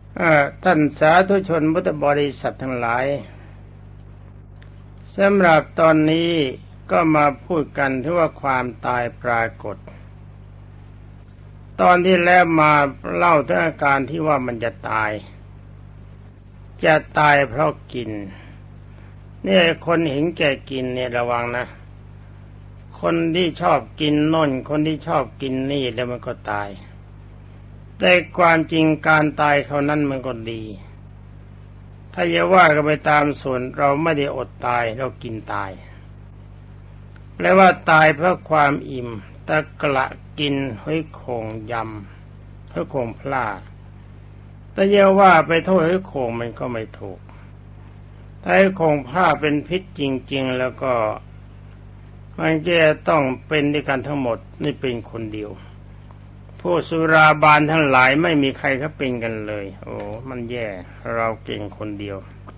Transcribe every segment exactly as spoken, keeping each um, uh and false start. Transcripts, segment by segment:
ท่านสาธุชนพุทธบริษัททั้งหลายสำหรับตอนนี้ก็มาพูดกันถึงว่าความตายปรากฏตอนที่แล้วมาเล่าถึงอาการที่ว่ามันจะตายจะตายเพราะกินเนี่ยคนเห็นแก่กินเนี่ยระวังนะคนที่ชอบกินโน่นคนที่ชอบกินนี่แล้วมันก็ตายแต่ความจริงการตายเขานั้นมันก็ดีถ้าจะว่ากันไปตามส่วนเราไม่ได้อดตายเรากินตายแปลว่าตายเพราะความอิ่มตะกละกินหอยโข่งยำหอยโข่งพลาแต่จะว่าไปโทษหอยโข่งมันก็ไม่ถูกถ้าหอยโข่งพลาเป็นพิษจริงๆแล้วก็มันจะต้องเป็นด้วยกันทั้งหมดนี่เป็นคนเดียวผู้สุราบานทั้งหลายไม่มีใครเขาเป็นกันเลยโอ้มันแย่เราเก่งคนเดียว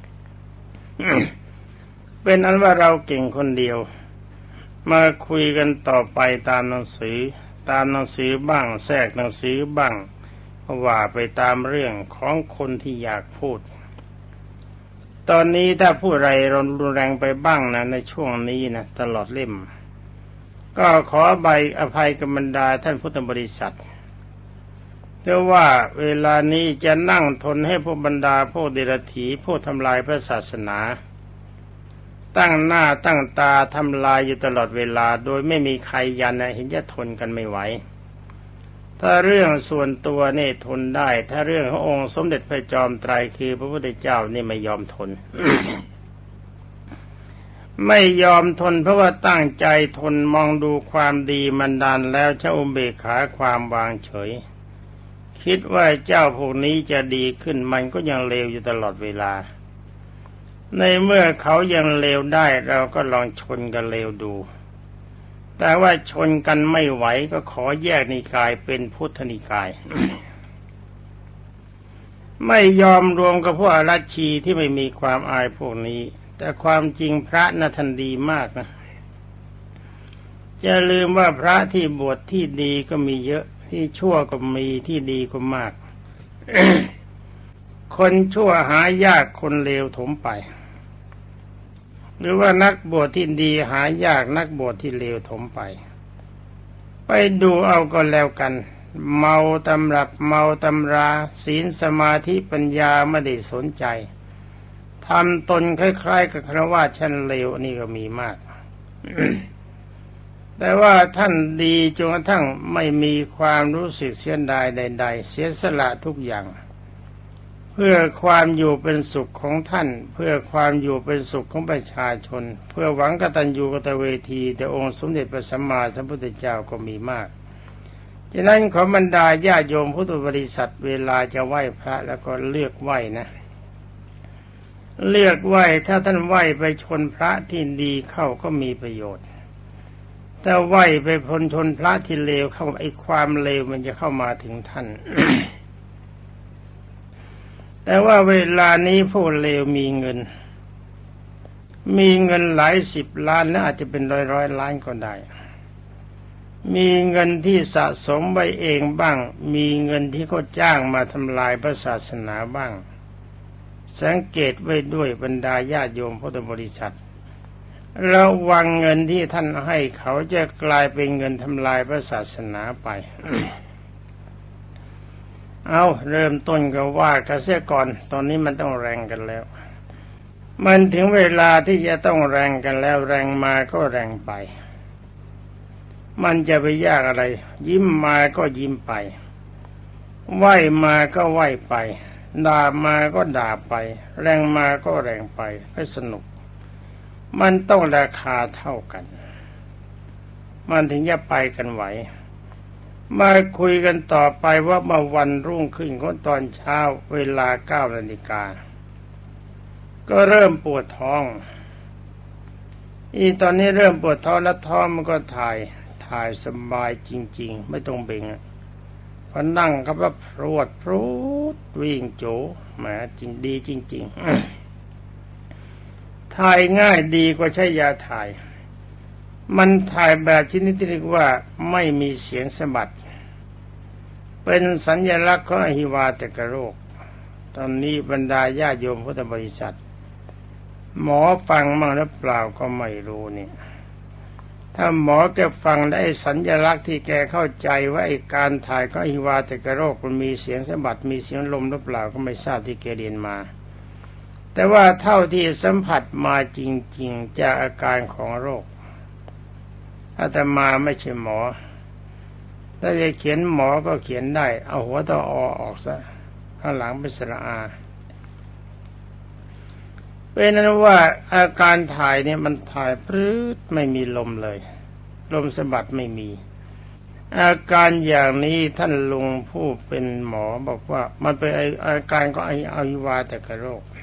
เป็นอันว่าเราเก่งคนเดียวมาคุยกันต่อไปตามหนังสือตามหนังสือบ้างแทรกหนังสือบ้างว่าไปตามเรื่องของคนที่อยากพูดตอนนี้ถ้าผู้ใดรุนแรงไปบ้างนะในช่วงนี้นะตลอดเล่มก็ขอใบอภัยกับบรรดาท่านพุทธบริษัทแต่ว่าเวลานี้จะนั่งทนให้พวกบรรดาพวกเดรัจฉีพวกทำลายพระศาสนาตั้งหน้าตั้งตาทำลายอยู่ตลอดเวลาโดยไม่มีใครยันนะเห็นจะทนกันไม่ไหวถ้าเรื่องส่วนตัวนี่ทนได้ถ้าเรื่องขององค์สมเด็จพระจอมไตรคือพระพุทธเจ้านี่ไม่ยอมทน ไม่ยอมทนเพราะว่าตั้งใจทนมองดูความดีมันดานแล้วใช้อุเบกขาความวางเฉยคิดว่าเจ้าพวกนี้จะดีขึ้นมันก็ยังเลวอยู่ตลอดเวลาในเมื่อเขายังเลวได้เราก็ลองชนกันเลวดูแต่ว่าชนกันไม่ไหวก็ขอแยกนิกายเป็นพุทธนิกาย ไม่ยอมรวมกับพวกอรัชชีที่ไม่มีความอายพวกนี้แต่ความจริงพระน่ะท่านดีมากนะอย่าลืมว่าพระที่บวชที่ดีก็มีเยอะที่ชั่วก็มีที่ดีก็มาก คนชั่วหายากคนเลวถมไปหรือว่านักบวชที่ดีหายากนักบวชที่เลวถมไปไปดูเอาก็แล้วกันเมาตำรับเมาตำราศีลสมาธิปัญญาไม่ได้สนใจทำตนคล้ายๆกับคฤหัสถ์ชั้นเลวนี่ก็มีมาก แต่ว่าท่านดีจนกระทั่งไม่มีความรู้สึกเสียดายใดๆเสียสละทุกอย่างเพื่อความอยู่เป็นสุขของท่านเพื่อความอยู่เป็นสุขของประชาชนเพื่อหวังกตัญญูกตเวทีแต่องค์สมเด็จพระสัมมาสัมพุทธเจ้าก็มีมากฉะนั้นขอบรรดาญาโยมพุทธบริษัทเวลาจะไหว้พระแล้วก็เลือกไหว้นะเลือกไหว้ถ้าท่านไหว้ไปชนพระที่ดีเข้าก็มีประโยชน์ถ้าไหว้ไปพลชนพระที่เลวเข้าไอ้ความเลวมันจะเข้ามาถึงท่าน แต่ว่าเวลานี้ผู้เลวมีเงินมีเงินหลายสิบล้านและอาจจะเป็นร้อยร้อยล้านก็ได้มีเงินที่สะสมไว้เองบ้างมีเงินที่เขาจ้างมาทำลายพระศาสนาบ้างสังเกตไว้ด้วยบรรดาญาติโยมพุทธบริษัทระวังเงินที่ท่านให้เขาจะกลายเป็นเงินทำลายพระศาสนาไป เอาเริ่มต้นก็ว่ากันเสียก่อนตอนนี้มันต้องแรงกันแล้วมันถึงเวลาที่จะต้องแรงกันแล้วแรงมาก็แรงไปมันจะไปยากอะไรยิ้มมาก็ยิ้มไปไหวมาก็ไหวไปด่ามาก็ด่าไปแรงมาก็แรงไปให้สนุกมันต้องราคาเท่ากันมันถึงจะไปกันไหวมาคุยกันต่อไปว่าเมื่อวันรุ่งขึ้นของตอนเช้าเวลาเก้านาฬิกาก็เริ่มปวดท้องอีตอนนี้เริ่มปวดท้องแล้วท้องมันก็ถ่ายถ่ายสบายจริงๆไม่ต้องเบ่งพอนั่งก็ว่าพรวดพรูดวิ่งโจแหมจริงดีจริงๆถ่ายง่ายดีกว่าใช้ยาถ่ายมันถ่ายแบบชนิดที่เรียกว่าไม่มีเสียงสะบัดเป็นสัญลักษณ์ของอหิวาตกโรคตอนนี้บรรดาญาโยมพุทธบริษัทหมอฟังมั่งหรือเปล่าก็ไม่รู้เนี่ยถ้าหมอแกฟังได้สัญญลักษณ์ที่แกเข้าใจว่าไอ้การถ่ายก็อหิวาตกโรคมันมีเสียงสะบัดมีเสียงลมหรือเปล่าก็ไม่ทราบที่แกเรียนมาแต่ว่าเท่าที่สัมผัสมาจริงๆจากอาการของโรคอาตมาไม่ใช่หมอถ้าจะเขียนหมอก็เขียนได้เอาหัวตออออกซะข้างหลังเป็นสระอาเป็นนั้นว่าอาการถ่ายเนี่ยมันถ่ายพรืดไม่มีลมเลยลมสะบัดไม่มีอาการอย่างนี้ท่านลุงผู้เป็นหมอบอกว่ามันเป็นอาการก็อหิวาตกโรค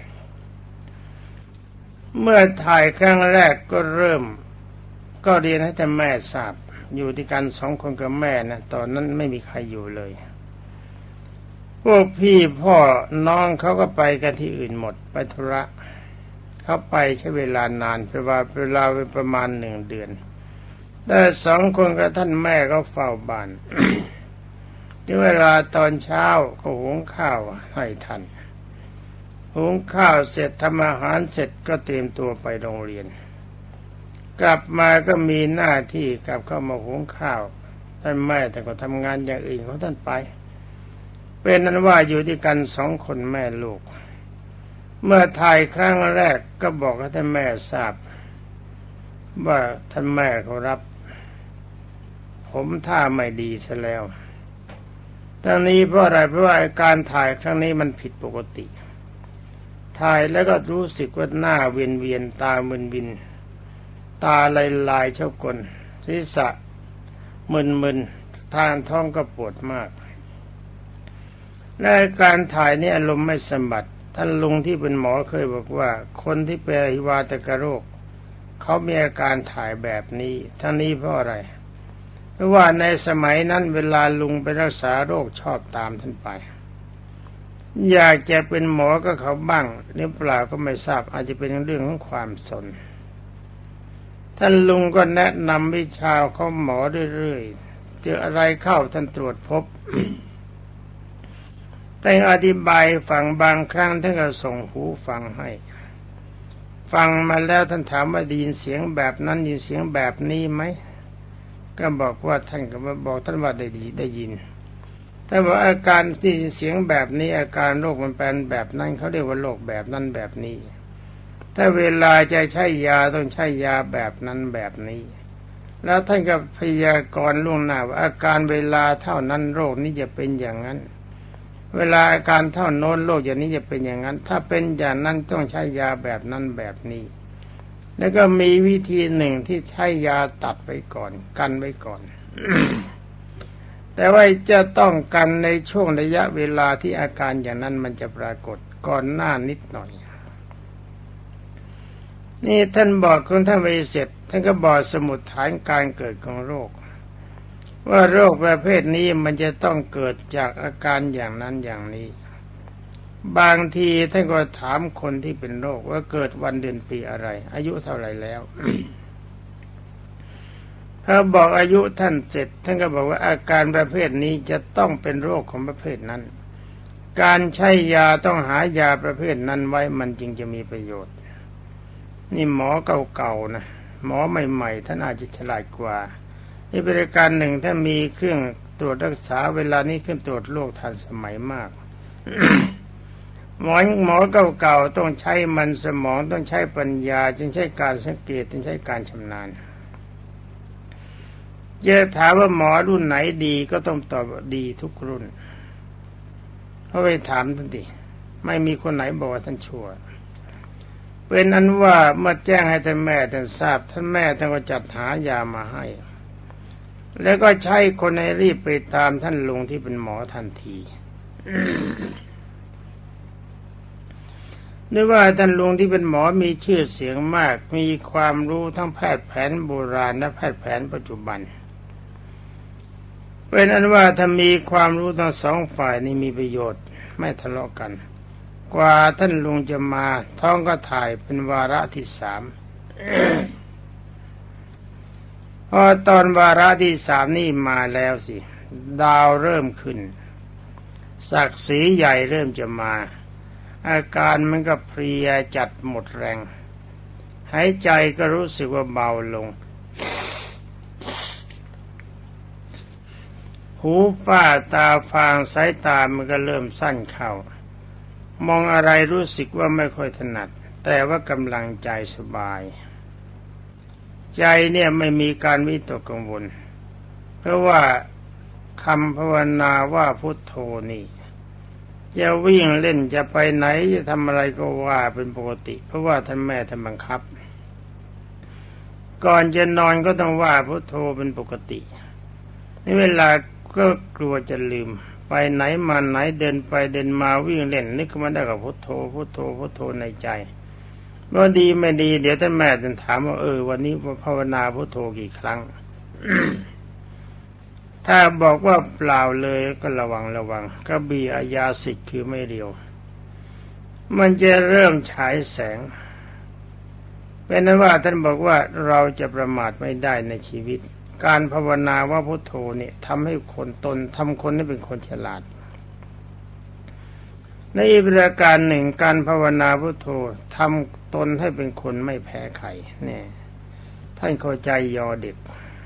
เมื่อถ่ายครั้งแรกก็เริ่มก็เรียนให้แต่แม่ทราบอยู่ที่กันสองคนกับแม่นะตอนนั้นไม่มีใครอยู่เลยพวกพี่พ่อน้องเขาก็ไปกันที่อื่นหมดไปธุระเขาไปใช้เวลานานเพราะว่าเวลาเป็นประมาณหนึ่งเดือนแต่สองคนกับท่านแม่ก็เฝ้าบ้าน ที่เวลาตอนเช้าก็หุงข้าวให้ท่านหุงข้าวเสร็จทำอาหารเสร็จก็เตรียมตัวไปโรงเรียนกลับมาก็มีหน้าที่กลับเข้ามาหุงข้าวท่านแม่แต่ก็ทำงานอย่างอื่นของท่านไปเป็นนั้นว่าอยู่ที่กันสองคนแม่ลูกเมื่อถ่ายครั้งแรกก็บอกให้ท่านแม่ทราบว่าท่านแม่เขารับผมท่าไม่ดีซะแล้วทั้งนี้เพราะอะไรเพราะว่าการถ่ายครั้งนี้มันผิดปกติถ่ายแล้วก็รู้สึกว่าหน้าเวียนเวียนตามึนวินตาลายลายเช่ากลศีรษะมึนมึนทางท้องก็ปวดมากและการถ่ายนี่อารมณ์ไม่สมบัติท่านลุงที่เป็นหมอเคยบอกว่าคนที่เป็นอหิวาตกโรคเขามีอาการถ่ายแบบนี้ทั้งนี้เพราะอะไรเพราะว่าในสมัยนั้นเวลาลุงไปรักษาโรคชอบตามท่านไปอยากจะเป็นหมอก็เขาบ้างหรือเปล่าก็ไม่ทราบอาจจะเป็นเรื่องของความสนท่านลุงก็แนะนำวิชาของหมอเรื่อยๆเจออะไรเข้าท่านตรวจพบ แต่อธิบายฟังบางครั้งท่านก็ส่งหูฟังให้ฟังมาแล้วท่านถามว่าได้ยินเสียงแบบนั้นยินเสียงแบบนี้ไหมก็บอกว่าท่านก็บอกท่านว่าได้ดีได้ยินแต่ว่าอาการที่เสียงแบบนี้อาการโรคมันเป็นแบบนั้นเขาเรียกว่าโรคแบบนั้นแบบนี้ถ้าเวลาจะใช้ยาต้องใช้ยาแบบนั้นแบบนี้แล้วท่านก็พยากรณ์ล่วงหน้าว่าอาการเวลาเท่านั้นโรคนี้จะเป็นอย่างนั้นเวลาอาการเท่าโน้นโรคอย่างนี้จะเป็นอย่างนั้นถ้าเป็นอย่างนั้นต้องใช้ยาแบบนั้นแบบนี้แล้วก็มีวิธีหนึ่งที่ใช้ยาตัดไว้ก่อนกันไว้ก่อน แต่ว่าจะต้องกันในช่วงระยะเวลาที่อาการอย่างนั้นมันจะปรากฏก่อนหน้านิดหน่อยนี่ท่านบอกคุณท่านไปเสร็จท่านก็บอกสมุดฐานการเกิดของโรคว่าโรคประเภทนี้มันจะต้องเกิดจากอาการอย่างนั้นอย่างนี้บางทีท่านก็ถามคนที่เป็นโรคว่าเกิดวันเดือนปีอะไรอายุเท่าไหร่แล้ว ถ้าบอกอายุท่านเสร็จท่านก็บอกว่าอาการประเภทนี้จะต้องเป็นโรคของประเภทนั้นการใช้ยาต้องหายาประเภทนั้นไว้มันจึงจะมีประโยชน์นี่หมอเก่าๆนะหมอใหม่ๆท่านอาจจะฉลาดกว่านี่บริการหนึ่งถ้ามีเครื่องตรวจรักษาเวลานี้เครื่องตรวจโรคทันสมัยมาก หมอหมอเก่าๆต้องใช้มันสมองต้องใช้ปัญญาจึงใช้การสังเกตจึงใช้การชำนาญจะถามว่าหมอรุ่นไหนดีก็ต้องตอบดีทุกรุ่นเขาไปถามท่านดิไม่มีคนไหนบอกว่าท่านชั่วเป็นอันว่าเมื่อแจ้งให้ท่านแม่ท่านทราบท่านแม่ท่านก็จัดหายามาให้แล้วก็ใช้คนให้รีบไปตามท่านลุงที่เป็นหมอทันที นึกว่าท่านลุงที่เป็นหมอมีชื่อเสียงมากมีความรู้ทั้งแพทย์แผนโบราณและแพทย์แผนปัจจุบันเป็นอันว่าถ้ามีความรู้ทั้งสองฝ่ายนี่มีประโยชน์ไม่ทะเลาะกันกว่าท่านลุงจะมาท้องก็ถ่ายเป็นวาระที่สาม พอตอนวาระที่สามนี่มาแล้วสิดาวเริ่มขึ้นศักดิ์ศรีใหญ่เริ่มจะมาอาการมันก็เพลียจัดหมดแรงหายใจก็รู้สึกว่าเบาลงหูฝ้าตาฟางสายตามันก็เริ่มสั้นเข้ามองอะไรรู้สึกว่าไม่ค่อยถนัดแต่ว่ากำลังใจสบายใจเนี่ยไม่มีการวิตกกังวลเพราะว่าคำภาวนาว่าพุทโธนี่จะวิ่งเล่นจะไปไหนจะทำอะไรก็ว่าเป็นปกติเพราะว่าท่านแม่ท่านบังคับก่อนจะนอนก็ต้องว่าพุทโธเป็นปกติในเวลาก็กลัวจะลืมไปไหนมาไหนเดินไปเดินมาวิ่งเล่นนึกขึ้นมาได้กับพุทโธพุทโธพุทโธในใจว่าดีไม่ดีเดี๋ยวท่านแม่จะถามว่าเออวันนี้ภาวนาพุทโธกี่ครั้ง ถ้าบอกว่าเปล่าเลยก็ระวังระวังกระบี่อาญาสิทธิ์คือไม่เรียวมันจะเริ่มฉายแสงเป็นนั้นว่าท่านบอกว่าเราจะประมาทไม่ได้ในชีวิตการภาวนาว่าพุทโธเนี่ยทำให้คนตนทำคนให้เป็นคนฉลาดในอีกประการหนึ่งการภาวนาพุทโธทำตนให้เป็นคนไม่แพ้ใครเนี่ยท่านเข้าใจยอเด็ก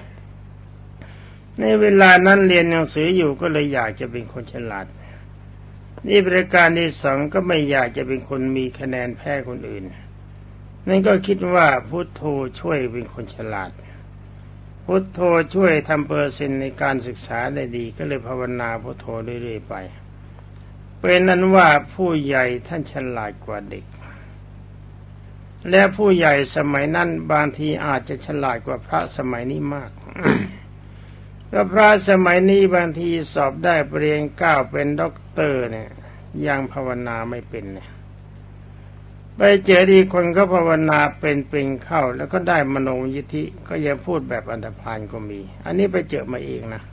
ในเวลานั้นเรียนหนังสืออยู่ก็เลยอยากจะเป็นคนฉลาดนี่ประการที่สองก็ไม่อยากจะเป็นคนมีคะแนนแพ้คนอื่นนั่นก็คิดว่าพุทโธช่วยเป็นคนฉลาดพุทโธช่วยทำเปอร์เซ็นต์ในการศึกษาได้ดีก็เลยภาวนาพุทโธเรื่อยๆไปเป็นนั้นว่าผู้ใหญ่ท่านฉลาดกว่าเด็กและผู้ใหญ่สมัยนั้นบางทีอาจจะฉลาดกว่าพระสมัยนี้มาก เพราะพระสมัยนี้บางทีสอบได้ปริญญาเก้าเป็นด็อกเตอร์เนี่ยยังภาวนาไม่เป็นเนี่ยไปเจอดีคนก็ภาวนาเป็นเป็นเข้าแล้วก็ได้มโนยิทธิก็ยังพูดแบบอันธพาลก็มีอันนี้ไปเจอมาเองนะ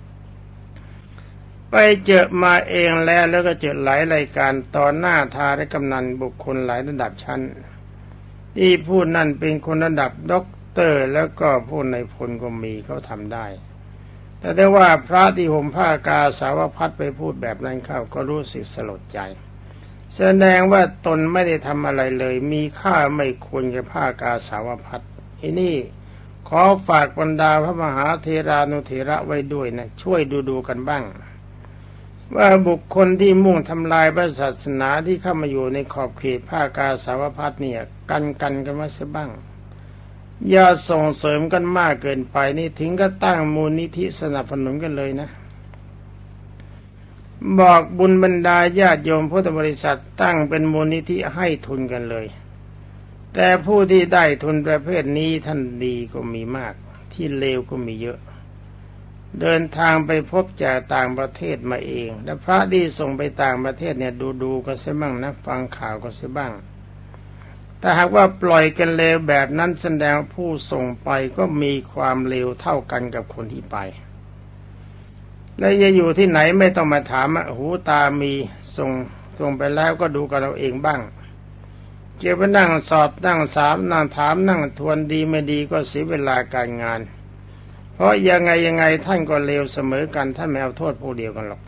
ไปเจอมาเองแล้วแล้วก็เจอหลายรายการต่อหน้าทาและกำนันบุคคลหลายระดับชั้นที่พูดนั่นเป็นคนระดับด็อกเตอร์แล้วก็ผู้ในพลก็มีเขาทำได้แต่ได้ว่าพระที่ห่มผ้ากาสาวพัดไปพูดแบบนั้นเข้าก็รู้สึกสลดใจแสดงว่าตนไม่ได้ทำอะไรเลยมีค่าไม่ควรกับผ้ากาสาวพัดที่นี่ขอฝากบรรดาพระมหาเทรานุเถระไว้ด้วยนะช่วยดูดูกันบ้างว่าบุคคลที่มุ่งทำลายพระศาสนาที่เข้ามาอยู่ในขอบเขตผ้ากาสาวพัดเนี่ยกันกันกันมาเสียบ้างอย่าส่งเสริมกันมากเกินไปนี่ถึงก็ตั้งมูลนิธิสนับสนุนกันเลยนะบอกบุญบรรดาญาติโยมพุทธบริษัทตั้งเป็นมูลนิธิให้ทุนกันเลยแต่ผู้ที่ได้ทุนประเภทนี้ท่านดีก็มีมากที่เลวก็มีเยอะเดินทางไปพบจากต่างประเทศมาเองและพระที่ส่งไปต่างประเทศเนี่ยดูดูก็เสียบ้างนะฟังข่าวก็เสียบ้างแต่หากว่าปล่อยกันเลวแบบนั้นแสดงผู้ส่งไปก็มีความเลวเท่ากันกับคนที่ไปแล้วจะอยู่ที่ไหนไม่ต้องมาถามอ่ะหูตามีส่งส่งไปแล้วก็ดูกันเราเองบ้างเกี่ยวกับนั่งสอบนั่งสามนั่งถามนั่งทวนดีไม่ดีก็เสียเวลาการงานเพราะยังไงยังไงท่านก็เลวเสมอกันท่านไม่เอาโทษผู้เดียวกันหรอก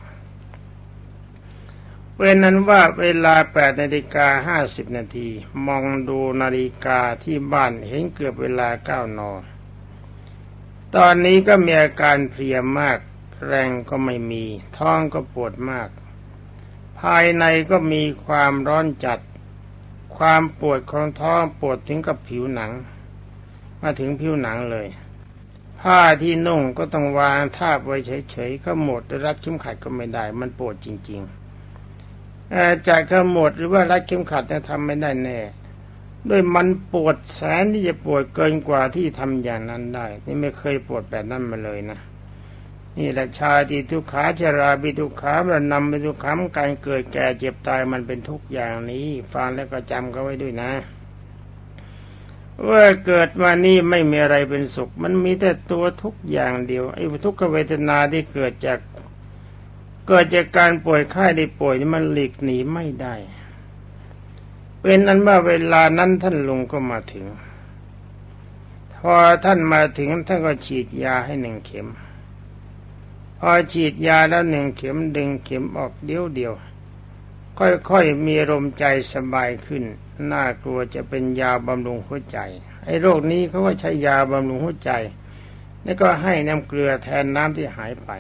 เป็นนั้นว่าเวลาแปดนาฬิกาห้าสิบนาทีมองดูนาฬิกาที่บ้านเห็นเกือบเวลาเก้านอตอนนี้ก็มีอาการเพลียมากแรงก็ไม่มีท้องก็ปวดมากภายในก็มีความร้อนจัดความปวดของท้องปวดถึงกับผิวหนังมาถึงผิวหนังเลยผ้าที่นุ่งก็ต้องวางทาบไว้เฉยๆขมวดรัดเข็มขัดก็ไม่ได้มันปวดจริงๆจากขมวดหรือว่ารัดเข็มขัดเนี่ยทำไม่ได้แน่ด้วยมันปวดแสนที่จะปวดเกินกว่าที่ทำอย่างนั้นได้นี่ไม่เคยปวดแบบนั้นมาเลยนะนี่แหละชาติทุกขาชราบิทุกขามระนำบิทุกขามการเกิดแก่เจ็บตายมันเป็นทุกอย่างนี้ฟังแล้วก็จำเขาไว้ด้วยนะว่าเกิดมานี่ไม่มีอะไรเป็นสุขมันมีแต่ตัวทุกอย่างเดียวไอ้ทุกขเวทนาที่เกิดจากเกิดจากการป่วยไข้ได้ป่วยนี่มันหลีกหนีไม่ได้เป็นนั้นว่าเวลานั้นท่านลุงก็มาถึงพอท่านมาถึงท่านก็ฉีดยาให้หนึ่งเข็มพอฉีดยาแล้วหนึ่งเข็มดึงเข็มออกเดียวเดียวค่อยๆมีอารมณ์ใจสบายขึ้นน่ากลัวจะเป็นยาบำรุงหัวใจไอ้โรคนี้เขาก็ใช้ยาบำรุงหัวใจแล้วก็ให้น้ำเกลือแทนน้ำที่หายไป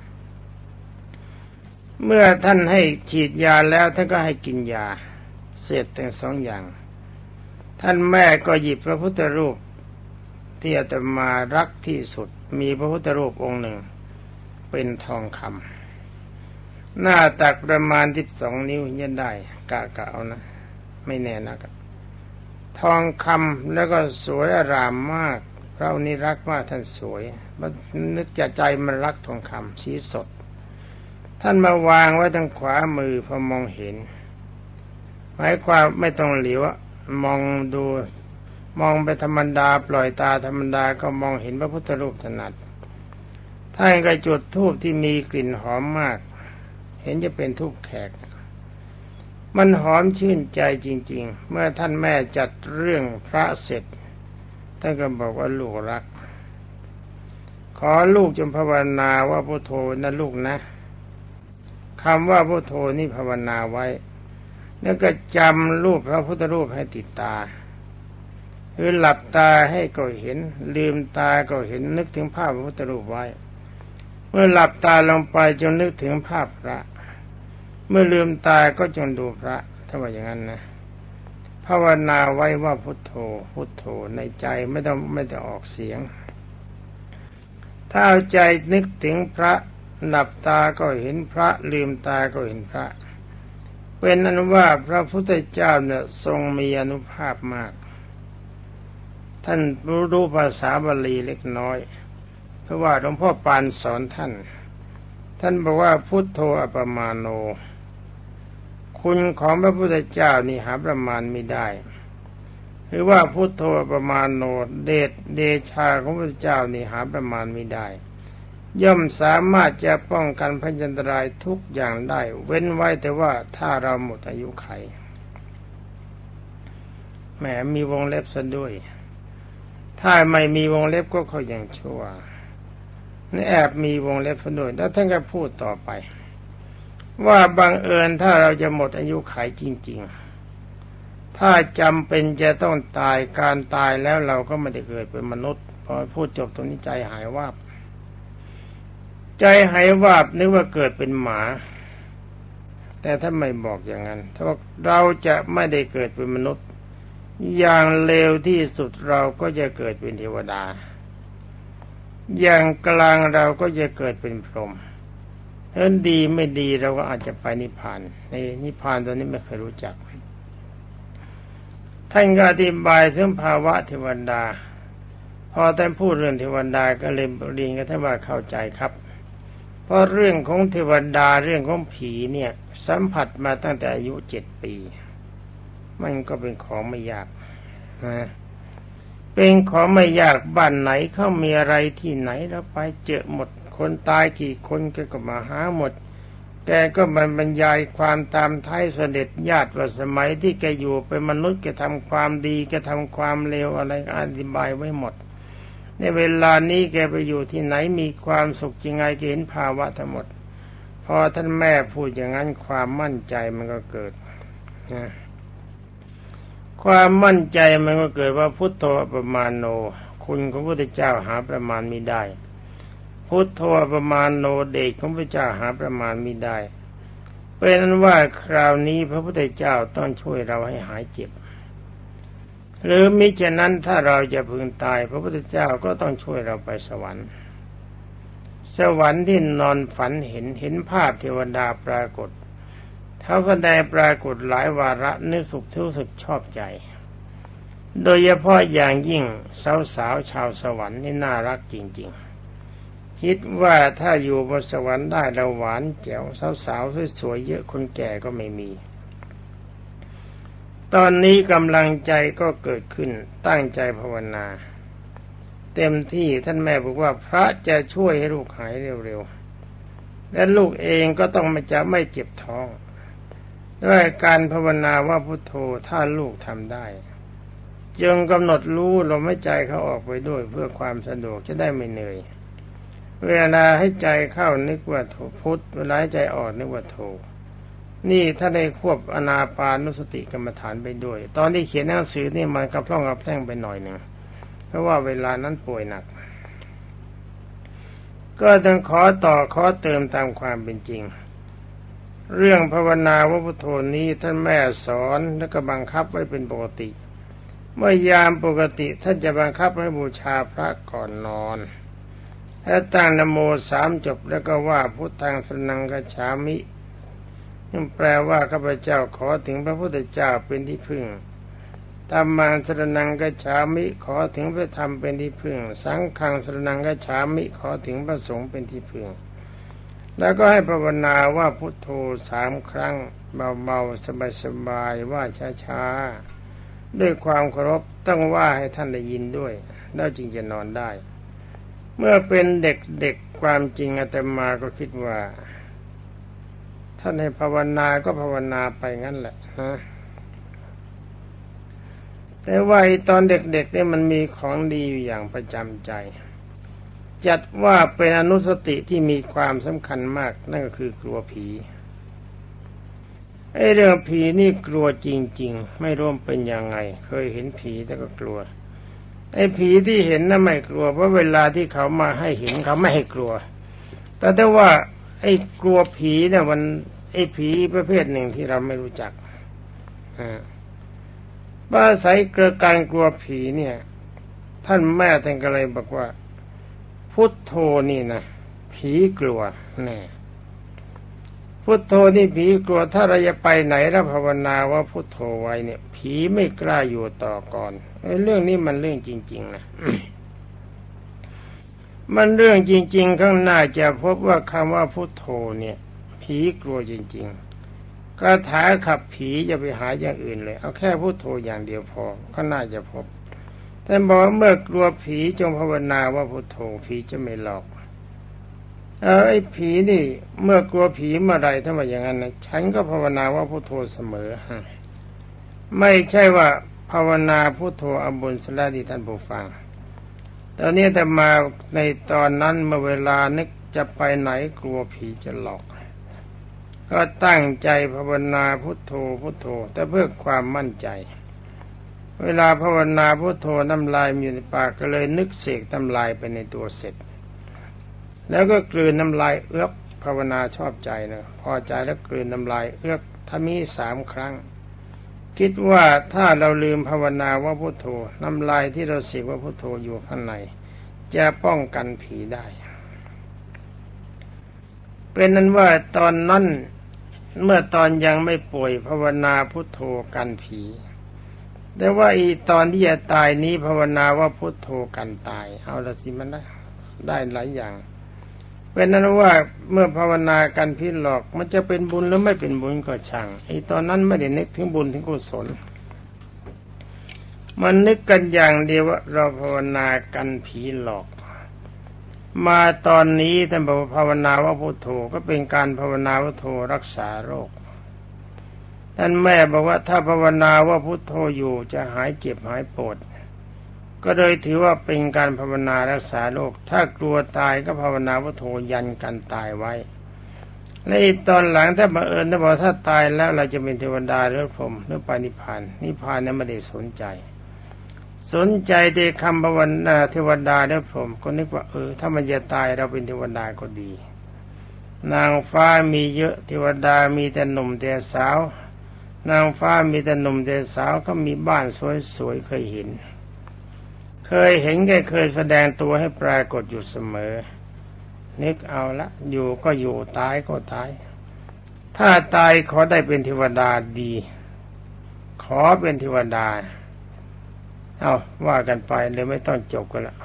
เมื่อท่านให้ฉีดยาแล้วท่านก็ให้กินยาเสร็จทั้งสองอย่างท่านแม่ก็หยิบพระพุทธรูปที่อาตมารักที่สุดมีพระพุทธรูปองค์หนึ่งเป็นทองคำหน้าตักประมาณสิบสองนิ้วยันได้กะกะเอานะไม่แน่นะครับทองคำแล้วก็สวยอารามมากเรานี่รักมากท่านสวยมันนึกจะใจมันรักทองคำสีสดท่านมาวางไว้ทางขวามือพอมองเห็นหมายความไม่ต้องเหลียวมองดูมองไปธรรมดาปล่อยตาธรรมดาก็มองเห็นพระพุทธรูปถนัดท่านก็จุดธูปที่มีกลิ่นหอมมากเห็นจะเป็นธูปแขกมันหอมชื่นใจจริงๆเมื่อท่านแม่จัดเรื่องพระเสร็จท่านก็บอกว่าลูกรักขอลูกจงภาวนาว่าพุทโธนะลูกนะคำว่าพุทโธนี่ภาวนาไว้แล้วก็จำรูปพระพุทธรูปให้ติดตาคือหลับตาให้ก็เห็นลืมตาก็เห็นนึกถึงภาพพระพุทธรูปไว้เมื่อหลับตาลงไปจงนึกถึงภาพพระเมื่อลืมตาก็จงดูพระถ้าว่าอย่างนั้นนะภาวนาไว้ว่าพุทโธพุทโธในใจไม่ต้องไม่ต้องออกเสียงถ้าเอาใจนึกถึงพระหลับตาก็เห็นพระลืมตาก็เห็นพระเป็นอนุว่าพระพุทธเจ้าเนี่ยทรงมีอานุภาพมากท่านรู้ภาษาบาลีเล็กน้อยเพราะว่าหลวงพ่อปานสอนท่านท่านบอกว่าพุทโธอปมาโนคุณของพระพุทธเจ้านี่หาประมาณไม่ได้หรือว่าพุทโธอปมาโนเดชเดชาของพระพุทธเจ้านี่หาประมาณไม่ได้ย่อมสามารถจะป้องกันพยันตรายทุกอย่างได้เว้นไว้แต่ว่าถ้าเราหมดอายุไขแหมมีวงเล็บซะด้วยถ้าไม่มีวงเล็บก็เขาอย่างชั่วนี่แอบมีวงเล็บซะด้วยแล้วท่านก็พูดต่อไปว่าบังเอิญถ้าเราจะหมดอายุไขจริงๆถ้าจำเป็นจะต้องตายการตายแล้วเราก็ไม่ได้เกิดเป็นมนุษย์พอพูดจบตรงนี้ใจหายวาบใจหายวาบนึกว่าเกิดเป็นหมาแต่ถ้าไม่บอกอย่างนั้นถ้าว่าเราจะไม่ได้เกิดเป็นมนุษย์อย่างเลวที่สุดเราก็จะเกิดเป็นเทวดาอย่างกลางเราก็จะเกิดเป็นพรหมเรื่องดีไม่ดีเราก็อาจจะไปนิพพานในนิพพานตัวนี้ไม่เคยรู้จักท่านก็อธิบายเรื่องภาวะเทวดาพอท่านพูดเรื่องเทวดาก็เลยเรียนกันท่านว่าเข้าใจครับเพราะเรื่องของเทวดาเรื่องของผีเนี่ยสัมผัสมาตั้งแต่อายุเจ็ดปีมันก็เป็นของไม่ยากนะเป็นของไม่ยากบ้านไหนเขามีอะไรที่ไหนเราไปเจอหมดคนตายกี่คนแกก็มาหาหมดแกก็มาบรรยายความตามท้ายเสด็จญาติว่าสมัยที่แกอยู่เป็นมนุษย์แกทำความดีแกทำความเลวอะไรอธิบายไว้หมดในเวลานี้แกไปอยู่ที่ไหนมีความสุขจริงไงแกเห็นภาวะทั้งหมดพอท่านแม่พูดอย่างนั้นความมั่นใจมันก็เกิดนะความมั่นใจมันก็เกิดว่าพุทโธประมาณโนคุณของพระพุทธเจ้าหาประมาณมิได้พุทโธประมาณโนเดชของพระเจ้าหาประมาณมิได้เป็นนั้นว่าคราวนี้พระพุทธเจ้าต้องช่วยเราให้หายเจ็บหรือมิฉะนั้นถ้าเราจะพึงตายพระพุทธเจ้าก็ต้องช่วยเราไปสวรรค์สวรรค์ที่นอนฝันเห็นเห็นภาพเทวดาปรากฏท้าวแสดงปรากฏหลายวาระนึกสุขรู้สึกชอบใจโดยเฉพาะอย่างยิ่งสาวๆชาวสวรรค์นี่น่ารักจริงๆคิดว่าถ้าอยู่บนสวรรค์ได้เราหวานแจ๋วสาวๆสวยๆเยอะคนแก่ก็ไม่มีตอนนี้กำลังใจก็เกิดขึ้นตั้งใจภาวนาเต็มที่ท่านแม่บอกว่าพระจะช่วยให้ลูกหายเร็วๆและลูกเองก็ต้องไม่จะไม่เจ็บท้องด้วยการภาวนาว่าพุทโธถ้าลูกทำได้จงกำหนดรู้ลมหายใจเขาออกไปด้วยเพื่อความสะดวกจะได้ไม่เหนื่อยเวลาให้ใจเข้านึกว่าโธพุทเวลาให้ใจออกนึกว่าโธนี่ถ้าได้ควบอานาปานุสติกรรมฐานไปด้วย ตอนที่เขียนหนังสือนี่มันกระพร่องกระแพร่งไปหน่อยหนึ่งเพราะว่าเวลานั้นป่วยหนักก็ต้องขอต่อขอเติมตามความเป็นจริงเรื่องภาวนาว่าพุทโธนี้ท่านแม่สอนแล้วก็บังคับไว้เป็นปกติเมื่อยามปกติท่านจะบังคับให้บูชาพระก่อนนอนและตั้งนะโมสามจบแล้วก็ว่าพุทธังสรณังคัจฉามินั่นแปลว่าข้าพเจ้าขอถึงพระพุทธเจ้าเป็นที่พึ่งธัมมังสรณังคัจฉามิขอถึงพระธรรมเป็นที่พึ่งสังฆังสรณังคัจฉามิขอถึงพระสงฆ์เป็นที่พึ่งแล้วก็ให้ภาวนาว่าพุทโธสามครั้งเบาๆสบายๆว่าช้าๆด้วยความเคารพต้องว่าให้ท่านได้ยินด้วยแล้วจึงจะนอนได้เมื่อเป็นเด็กๆความจริงอาตมาก็คิดว่าท่านให้ภาวนาก็ภาวนาไปงั้นแหละนะแต่ว่าตอนเด็กๆเนี่ยมันมีของดีอยู่อย่างประจำใจจัดว่าเป็นอนุสติที่มีความสำคัญมากนั่นก็คือกลัวผีไอ้เรื่องผีนี่กลัวจริงๆไม่รู้เป็นยังไงเคยเห็นผีแต่ก็กลัวไอ้ผีที่เห็นน่ะไม่กลัวเพราะเวลาที่เขามาให้เห็นเขาไม่ให้กลัวแต่ถ้าว่าไอ้กลัวผีเนี่ยมันไอ้ผีประเภทหนึ่งที่เราไม่รู้จักอ่าบ้าใส่เกิดการกลัวผีเนี่ยท่านแม่ท่านก็เลยบอกว่าพุทโธนี่นะผีกลัวแน่พุทโธนี่ผีกลัวถ้าเราจะไปไหนแล้วภาวนาว่าพุทโธไว้เนี่ยผีไม่กล้าอยู่ต่อก่อนเรื่องนี้มันเรื่องจริงๆนะ มันเรื่องจริงๆข้างหน้าจะพบว่าคำว่าพุทโธเนี่ยผีกลัวจริงๆคาถาขับผีจะไปหาอย่างอื่นเลยเอาแค่พุทโธอย่างเดียวพอข้างหน้าจะพบท่านบอกว่าเมื่อกลัวผีจงภาวนาว่าพุทโธผีจะไม่หลอกเออไอ้ผีนี่เมื่อกลัวผีเมื่อไรถ้าว่าอย่างนั้นนะฉันก็ภาวนาว่าพุทโธเสมอฮะไม่ใช่ว่าภาวนาพุทโธอบุญสละที่ท่านผู้ฟังตอนนี้แต่มาในตอนนั้นเมื่อเวลานึกจะไปไหนกลัวผีจะหลอกก็ตั้งใจภาวนาพุทโธพุทโธแต่เพื่อความมั่นใจเวลาภาวนาพุทโธน้ำลายมีอยู่ในปากก็เลยนึกเสกน้ำลายไปในตัวเสร็จแล้วก็กลืนน้ำลายเอื้อกภาวนาชอบใจนะพอใจแล้วกลืนน้ำลายเอื้อกถ้ามีสามครั้งคิดว่าถ้าเราลืมภาวนาว่าพุทโธน้ำลายที่เราเสกว่าพุทโธอยู่ข้างในจะป้องกันผีได้เป็นนั้นว่าตอนนั้นเมื่อตอนยังไม่ป่วยภาวนาพุทโธกันผีแต่ว่าอีตอนที่จะตายนี้ภาวนาว่าพุทโธกันตายเอาละสิมันได้ได้หลายอย่างเป็นนั้นว่าเมื่อภาวนากันผีหลอกมันจะเป็นบุญหรือไม่เป็นบุญก็ช่างไอ้ตอนนั้นไม่ได้นึกถึงบุญถึงกุศลมันนึกกันอย่างเดียวว่าเราภาวนากันผีหลอกมาตอนนี้ท่านบอกภาวนาว่าพุทโธก็เป็นการภาวนาพุทโธรักษาโรคท่านแม่บอกว่าถ้าภาวนาว่าพุทโธอยู่จะหายเจ็บหายปวดก็เลยถือว่าเป็นการภาวนารักษาโรคถ้ากลัวตายก็ภาวนาพุทโธยันกันตายไว้และอีกตอนหลังถ้าบังเอิญถ้าบอกถ้าตายแล้วเราจะเป็นเทวดาหรือพรหมหรือไปนิพพานนิพพานนั้นไม่ได้สนใจสนใจแต่คำภาวนาเทวดาหรือพรหมก็นึกว่าเออถ้ามันจะตายเราเป็นเทวดาก็ดีนางฟ้ามีเยอะเทวดามีแต่หนุ่มแต่สาวนางฟ้ามีแต่หนุ่มแต่สาวก็มีบ้านสวยๆเคยเห็นเคยเห็นแกเคยแสดงตัวให้ปรากฏอยู่เสมอนึกเอาละอยู่ก็อยู่ตายก็ตายถ้าตายขอได้เป็นเทวดาดีขอเป็นเทวดาเอาว่ากันไปเลยไม่ต้องจบกันละ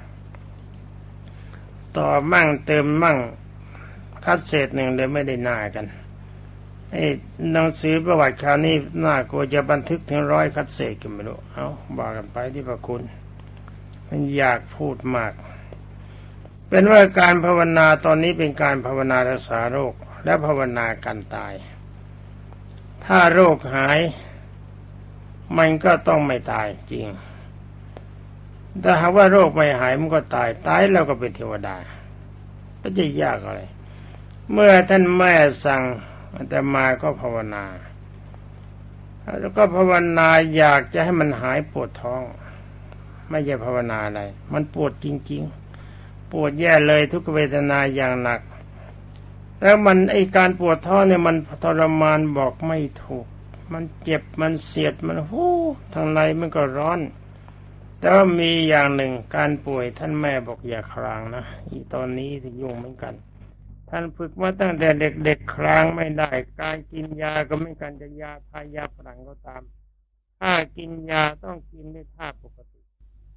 ต่อมั่งเติมมั่งคัดเศษหนึ่งเลยไม่ได้หน้ากันไอ้หนังสือประวัติคราวนี้น่ากลัวจะบันทึกถึงร้อยคัดเศษกันไม่รู้เอาว่ากันไปที่พระคุณมันอยากพูดมากเป็นว่าการภาวนาตอนนี้เป็นการภาวนารักษาโรคและภาวนากันตายถ้าโรคหายมันก็ต้องไม่ตายจริงถ้าหากว่าโรคไม่หายมันก็ตายตายแล้วก็เป็นเทวดาก็จะยากอะไรเมื่อท่านแม่สั่งแต่มาก็ภาวนาแล้วก็ภาวนาอยากจะให้มันหายปวดท้องไม่ใช่ภาวนาอะไรมันปวดจริงๆปวดแย่เลยทุกเวทนาอย่างหนักแล้วมันไอการปวดท้องเนี่ยมันทรมานบอกไม่ถูกมันเจ็บมันเสียดมันหู้ทางในมันก็ร้อนแต่ว่ามีอย่างหนึ่งการป่วยท่านแม่บอกอย่าคลางนะอีตอนนี้ที่ยุ่งเหมือนกันท่านฝึกมาตั้งแต่เด็กๆคลางไม่ได้การกินยาก็ไม่กันจะยาพายาฝรั่งก็ตามถ้ากินยาต้องกินด้วยท่าปกติ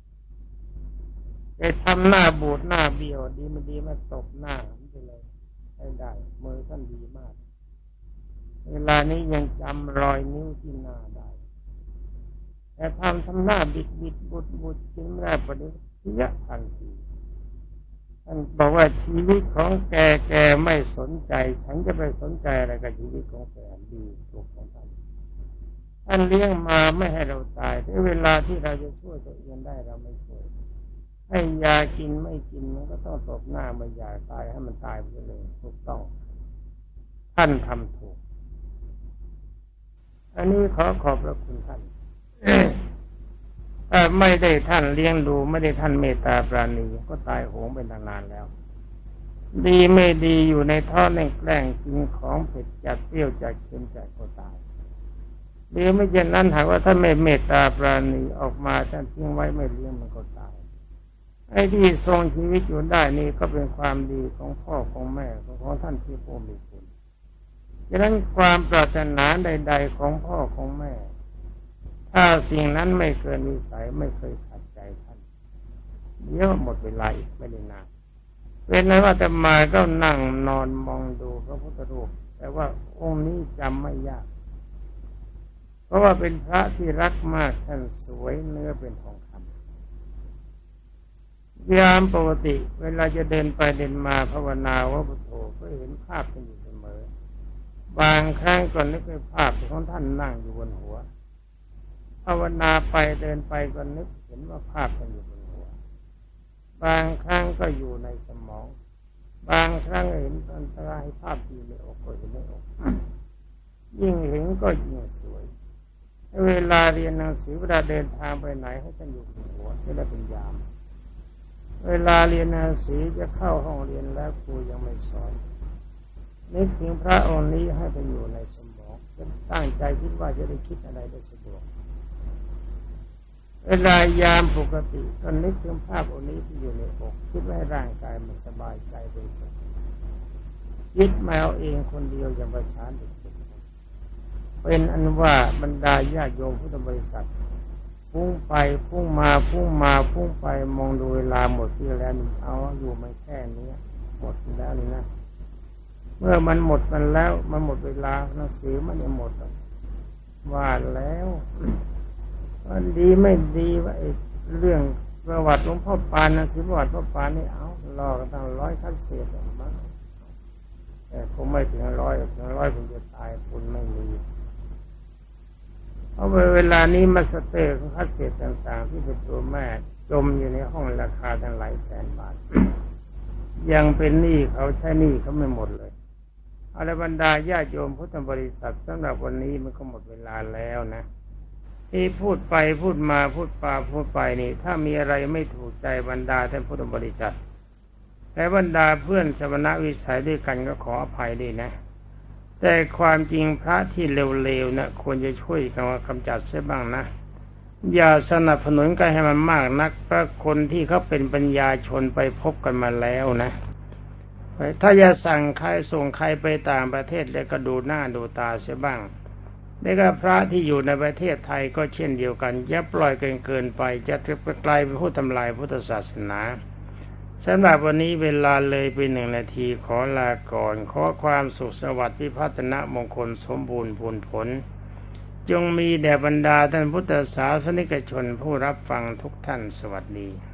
ไปทำหน้าบูดหน้าเบี้ยวดีไม่ดีมาตบหน้าไปเลยให้ได้มือท่านดีมากเวลานี้ยังจำรอยนิ้วที่หน้าได้แต่ทำทำหน้าบิดบิดบุดบุดกินไม่ได้ประเดี๋ยวเสียทันทีท่านบอกว่าชีวิตของแกแกไม่สนใจฉันจะไปสนใจอะไรกับชีวิตของแกดีถูกของท่านท่านเลี้ยงมาไม่ให้เราตายแต่เวลาที่เราจะช่วยตัวเองได้เราไม่ช่วยให้ยากินไม่กินมันก็ต้องตบหน้ามันอยากตายให้มันตายไปเลยถูกต้องท่านทำถูกอันนี้ขอขอบพระคุณท่าน ไม่ได้ท่านเลี้ยงดูไม่ได้ท่านเมตตาปราณีก็ตายโหงเป็นนานแล้วดีไม่ดีอยู่ในท่อแกล้งกินของเผ็ดจัดเปรี้ยวจัดเค็มจัดก็ตายหรือไม่เช่นนั้นหากว่าท่านไม่เมตตาปราณีออกมาท่านทิ้งไว้ไม่เลี้ยงมันก็ตายไอ้ที่ทรงชีวิตอยู่ได้นี่ก็เป็นความดีของพ่อของแม่ของท่านที่ผู้มีคุณดังนั้นความปรารถนาใดๆของพ่อของแม่ถ้าสิ่งนั้นไม่เกินวิสัยไม่เคยขัดใจท่านเดี๋ยวหมดเวลาอีกไม่ได้นานเป็นนั้นว่าแต่มาก็นั่งนอนมองดูพระพุทธรูปแต่ว่าองค์นี้จำไม่ยากเพราะว่าเป็นพระที่รักมากท่านสวยเนื้อเป็นทองคำยามปกติเวลาจะเดินไปเดินมาภาวนาว่าพุทโธก็เห็นภาพท่านอยู่เสมอบางครั้งก็นึกในภาพของท่านนั่งอยู่บนหัวภาวนาไปเดินไปก็นึกเห็นว่าภาพท่านอยู่บนหัวบางครั้งก็อยู่ในสมองบางครั้งเห็นตอนตาให้ภาพอยู่ในอกก็อยู่ในอกยิ่งเห็นก็ยิ่งสวยเวลาเรียนหนังสือเวลาเดินทางไปไหนให้ท่านอยู่บนหัวจะได้เป็นยามเวลาเรียนหนังสือจะเข้าห้องเรียนแล้วครูยังไม่สอนนึกถึงพระองค์นี้ให้ไปอยู่ในสมองจะตั้งใจคิดว่าจะได้คิดอะไรได้สะดวกเวลายามปกติก็นึกถึงภาพองค์นี้ที่อยู่ในอกคิดว่าร่างกายมันสบายใจเป็นสุขคิดมาเอาเองคนเดียวอย่างภาษาเด็กเป็นอันว่าบรรดาญาติโยมพุทธบริษัทฟุ้งไปฟุ้งมาฟุ้งมาฟุ้งไปมองดูเวลาหมดที่แล้วเอาอยู่ไม่แค่นี้หมดแล้วนี่นะเมื่อมันหมดมันแล้วมันหมดเวลาหนังสือมันยังหมดว่าแล้วมันดีไม่ดีว่าไอ้เรื่องประวัติหลวงพ่อปานหนังสือประวัติพ่อปานนี่เอารอกันตั้งร้อยคัดเศษมาแต่คงไม่ถึงร้อยถึงร้อยคงจะตายคุณไม่มีเพราะเวลานี้มาสเตอร์ของคัดเศษต่างๆที่เป็นตัวแม่จมอยู่ในห้องราคาตั้งหลายแสนบาท ยังเป็นหนี้เขาใช้หนี้เขาไม่หมดเลยอรบรรดาญาติโยมพุทธบริษัทสำหรับวันนี้มันก็หมดเวลาแล้วนะที่พูดไปพูดมาพูดปาพูดไปนี่ถ้ามีอะไรไม่ถูกใจบรรดาท่านพุทธบริษัทและบรรดาเพื่อนสมณวิสัยด้วยกันก็ขออภัยด้วยนะแต่ความจริงพระที่เลวๆนะควรจะช่วยกันกำจัดเสียบ้างนะอย่าสนับสนุนกันให้มันมากนักเพราะคนที่เขาเป็นปัญญาชนไปพบกันมาแล้วนะถ้าจะสั่งใครส่งใครไปต่างประเทศแล้วก็ดูหน้าดูตาเสียบ้างแล้วก็พระที่อยู่ในประเทศไทยก็เช่นเดียวกันอย่าปล่อยเกินเกินไปจะกลายเป็นผู้ทำลายพุทธศาสนาสำหรับวันนี้เวลาเลยไปหนึ่งนาทีขอลาก่อนขอความสุขสวัสดิ์พิพัฒนมงคลสมบูรณ์ผลผลจงมีแด่บรรดาท่านพุทธศาสนิกชนผู้รับฟังทุกท่านสวัสดี